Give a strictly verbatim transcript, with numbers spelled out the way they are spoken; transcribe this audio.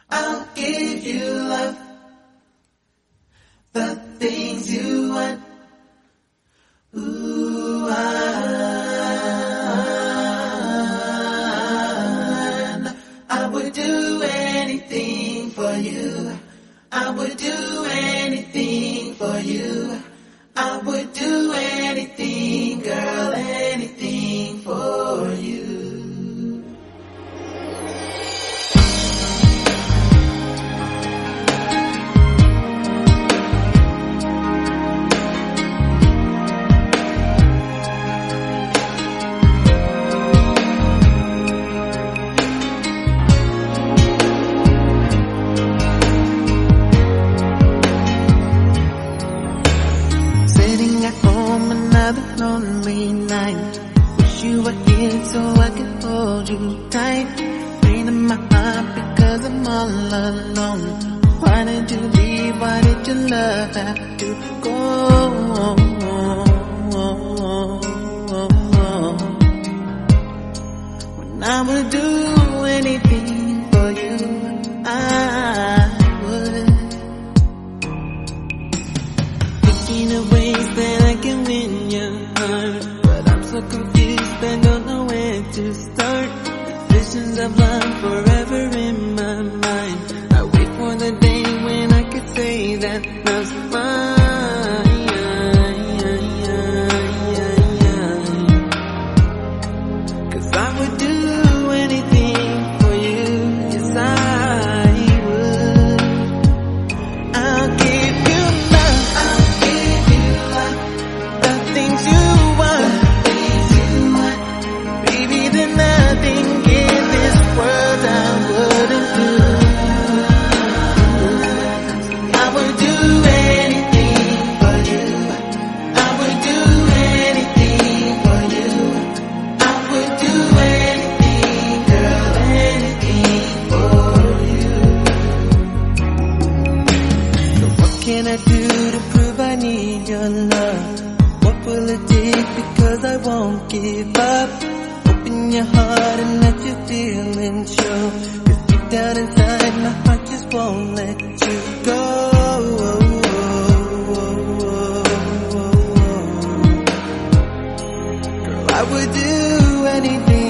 I'll give you love, the things you want. Ooh, I, I would do anything for you. I would do anything for you. I would do anything, girl, anything for you. Another lonely night. Wish you were here so I could hold you tight. Pain in my heart because I'm all alone. Why did you leave? Why did your love have to go? When I would do anything for you, I would. Thinking of ways that I can win your heart, but I'm so confused and don't know where to start. Visions of love forever in my mind. I wait for the day when I could say that love's mine. Cause I would do anything for you, yes I would. I'll give you love, I'll give you love, the things you want, the things you want. Baby, there's nothing in this world I wouldn't do. I would do anything for you. I would do anything for you. I would do anything, girl, anything for you. So what can I do to prove I need your love? What will it take? Because I won't give up. Open your heart and let your feelings show. Cause deep down inside my heart just won't let you go. Girl, I would do anything